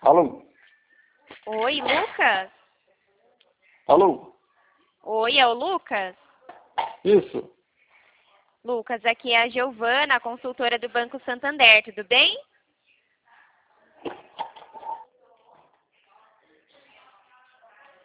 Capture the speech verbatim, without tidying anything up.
Alô? Oi, Lucas? Alô? Oi, é o Lucas? Isso. Lucas, aqui é a Giovana, a consultora do Banco Santander, tudo bem?